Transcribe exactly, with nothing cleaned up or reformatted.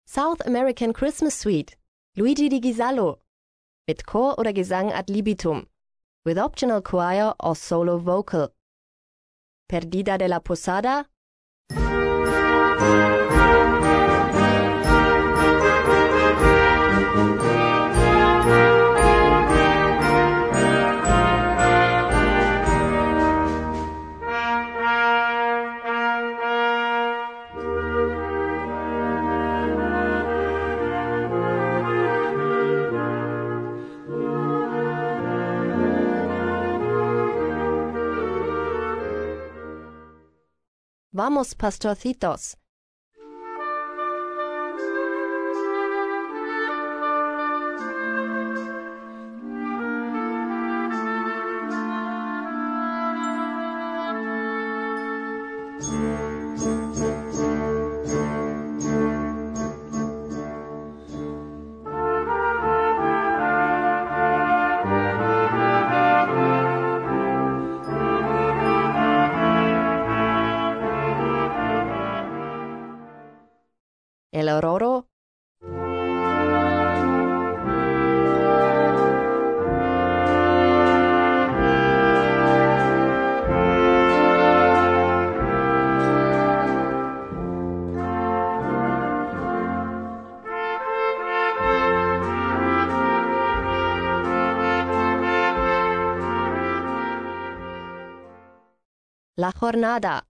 South American Christmas Suite, Luigi di Ghisallo, mit Chor oder Gesang ad libitum, with optional choir or solo vocal. Perdida de la Posada, Vamos, pastorcitos. El Auroro, La Jornada.